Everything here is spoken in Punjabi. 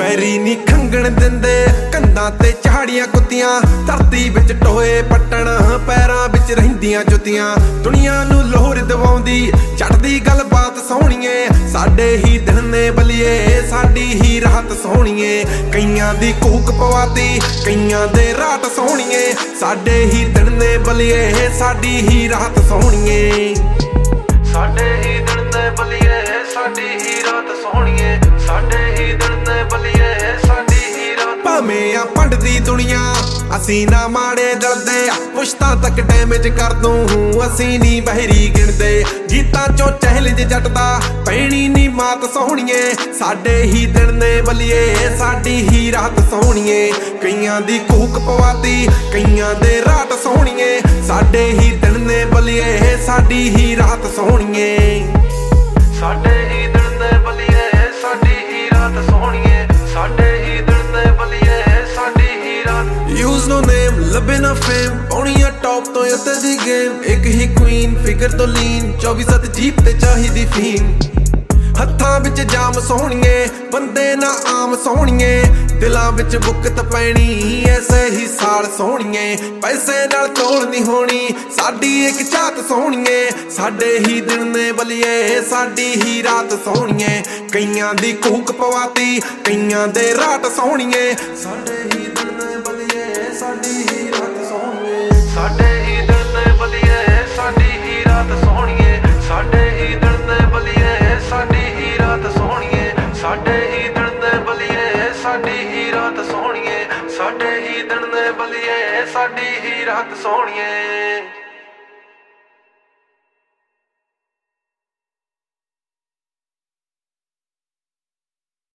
ਵੈਰੀ ਨੀ ਖੰਗਣ ਦਿੰਦੇ ਕੰਧਾਂ ਤੇ ਝਾੜੀਆਂ ਕੁੱਤੀਆਂ ਧਰਤੀ ਵਿੱਚ ਟੋਏ ਪੱਟਣ ਪੈਰਾਂ ਵਿੱਚ ਰਹਿੰਦੀਆਂ ਜੁੱਤੀਆਂ ਦੁਨੀਆ ਨੂੰ ਲੋਹਰ ਦਵਾਉਂਦੀ ਚੜਦੀ ਗੱਲਬਾਤ ਸੋਹਣੀਏ ਸਾਡੇ ਹੀ ਦਿਨ ਨੇ ਬਲੀਏ ਸਾਡੀ ਹੀ ਰਾਤ ਸੋਹਣੀਏ ਕਈਆਂ ਦੀ ਕੂਕ ਪਵਾਤੀ ਕਈਆਂ ਦੇ ਰਾਤ ਸੋਹਣੀਏ ਸਾਡੇ ਹੀ ਦਿਨ ਨੇ ਬਲੀਏ ਸਾਡੀ ਹੀ ਰਾਤ ਸੋਹਣੀਏ ਸਾਡੇ ਹੀ ਦਿਨ ਨੇ ਬਲੀਏ ਸਾਡੀ ਹੀ ਰਾਤ ਸੋਹਣੀਏ ਸਾਡੇ ਹੀ ਦਿਨ ਨੇ ਬਲੀਏ ਸਾਡੀ ਹੀ ਰਾਤ ਭਾਵੇਂ ਆ ਭੰਡਦੀ ਦੁਨੀਆ ਅਸੀਂ ਨਾ ਮਾੜੇ ਡਰਦੇ ਪੁਸ਼ਤਾਂ ਤੱਕ ਡੈਮੇਜ ਕਰ ਦੂੰ ਅਸੀਂ ਨੀ ਬਹਿਰੀ ਗਿਣਦੇ ਗੀਤਾਂ ਚੋਂ ਚਹਿਲਜ ਜੱਟ ਦਾ ਪੈਣੀ ਨੀ ਮਾਤ ਸੋਹਣੀਏ ਸਾਡੇ ਹੀ ਦਿਨ ਨੇ ਬਲੀਏ ਸਾਡੀ ਹੀ ਰਾਤ ਸੋਹਣੀਏ ਕਈਆਂ ਦੀ ਕੂਕ ਪਵਾਤੀ ਕਈਆਂ ਦੇ ਰਾਤ ਸੋਹਣੀਏ ਸਾਡੇ ਹੀ ਦਿਨ ਨੇ ਬਲੀਏ ਸਾਡੀ ਹੀ ਰਾਤ ਸੋਹਣੀਏ ਸਾਡੇ ਹੀ ਦਿਨ ਨੇ ਬਲੀਏ ਸਾਡੀ ਹੀ ਰਾਤ ਸੋਹਣੀਏ ਸਾਡੇ ਹੀ ਦਿਨ ਨੇ ਬਲੀਏ ਸਾਡੀ ਹੀ ਰਾਤ ਯੂਜ਼ ਨੋ ਨੇਮ ਲੱਭੇ ਨਾ ਫੇਮ ਪਾਉਣੀ ਆ ਟੌਪ ਤੋਂ ਉੱਤੇ ਦੀ ਗੇਮ ਇੱਕ ਹੀ ਕੁਈਨ ਫਿਗਰ ਤੋਂ ਲੀਨ 24/7 ਜੀਪ ਤੇ ਚਾਹੀਦੀ ਫੀਮ ਹੱਥਾਂ ਵਿੱਚ ਜਾਮ ਸੋਹਣੀਏ ਬੰਦੇ ਨਾ ਆਮ ਸੋਹਣੀਏ ਦਿਲਾਂ ਵਿੱਚ ਬੁੱਕਤ ਪੈਣੀ ਐਸੇ ਹੀ ਸਾਲ ਸੋਹਣੀਏ ਪੈਸੇ ਨਾਲ ਤੋਲ ਨਹੀਂ ਹੋਣੀ ਸਾਡੀ ਇੱਕ ਝਾਤ ਸੋਹਣੀਏ ਸਾਡੇ ਹੀ ਦਿਨ ਨੇ ਬਲੀਏ ਸਾਡੀ ਹੀ ਰਾਤ ਸੋਹਣੀਏ ਕਈਆਂ ਦੀ ਕੂਕ ਪਵਾਤੀ ਕਈਆਂ ਦੇ ਰਾਤ ਸੋਹਣੀਏ ਸਾਡੇ ਹੀ ਦਿਨ ਨੇ ਬਲੀਏ ਸਾਡੀ ਹੀ ਰਾਤ ਸੋਹਣੀਏ ਸਾਡੇ ਹੀ ਦਿਨ ਨੇ ਬਲੀਏ ਸਾਡੀ ਹੀ ਰਾਤ ਸੋਹਣੀਏ ਸਾਡੇ ਹੀ ਦਿਨ ਨੇ ਬਲੀਏ ਸਾਡੀ ਹੀ ਰਾਤ ਸੋਹਣੀਏ ਸਾਡੇ ਹੀ ਦਿਨ ਨੇ ਬਲੀਏ ਸਾਡੀ ਹੀ ਰਾਤ ਸੋਹਣੀਏ ਸਾਡੇ ਹੀ ਦਿਨ ਨੇ ਬਲੀਏ ਸਾਡੀ ਹੀ ਰਾਤ ਸੋਹਣੀਏ।